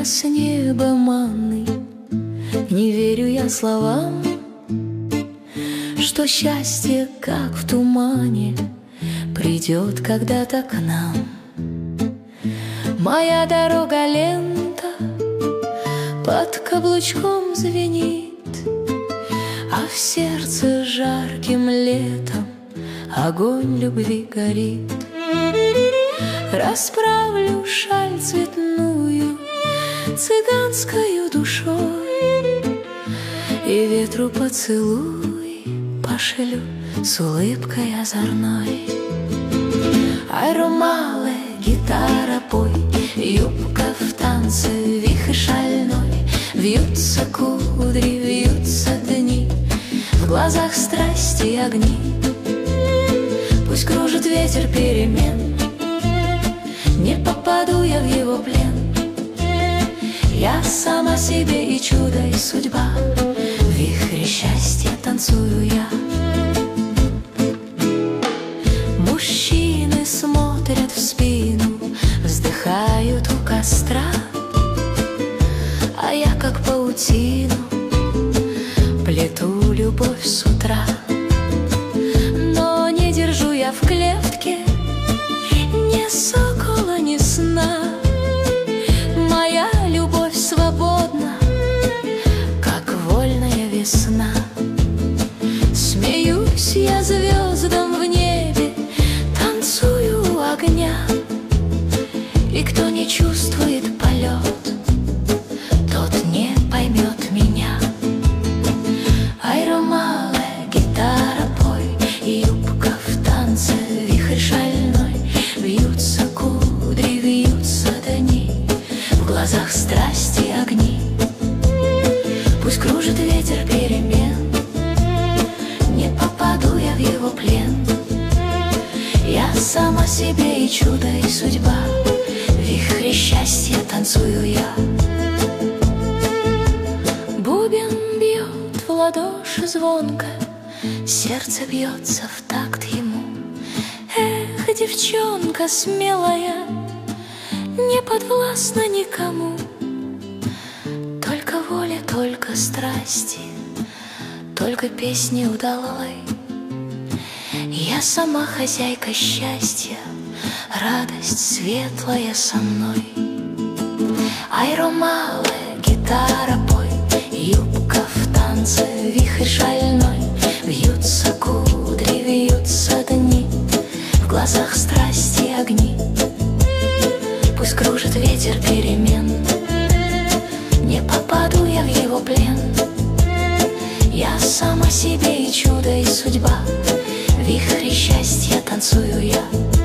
с неба манны. Не верю я словам, что счастье, как в тумане, придет когда-то к нам. Моя дорога лента под каблучком звенит, а в сердце жарким летом огонь любви горит. Расправлю шаль цветную цыганскою душой и ветру поцелуй пошлю с улыбкой озорной. Ай, ромале, гитара, пой, юбка в танце, вихрь шальной. Вьются кудри, вьются дни, в глазах страсти и огни. Пусть кружит ветер перемен, не попаду я в его плен. Я сама себе и чудо, и судьба, в вихре счастья танцую я. Мужчины смотрят в спину, вздыхают у костра, а я как паутину плету любовь с утра. Но не держу я в клетке ни сокола, ни сна. Моя любовь свободна, как вольная весна. Смеюсь я звездам в небе, танцую у огня. И кто не чувствует полет, тот не поймет меня. Ай, ромале, гитара, пой, юбка в танце, вихрь шальной. Вьются кудри, вьются дни, в глазах страсти и огни. Пусть кружит ветер перемен, не попаду я в его плен. Я сама себе и чудо, и судьба, в вихре счастья танцую я. Бубен бьет в ладоши звонко, сердце бьется в такт ему. Эх, девчонка смелая, не подвластна никому. Только воля, только страсти, только песни удалой. Я сама хозяйка счастья, радость светлая со мной. Ай, ромале, гитара, пой, юбка в танце, вихрь шальной. Вьются кудри, вьются дни, в глазах страсти и огни. Пусть кружит ветер перемен, не попаду я в его плен. Я сама себе и чудо, и судьба, в вихре счастья танцую я.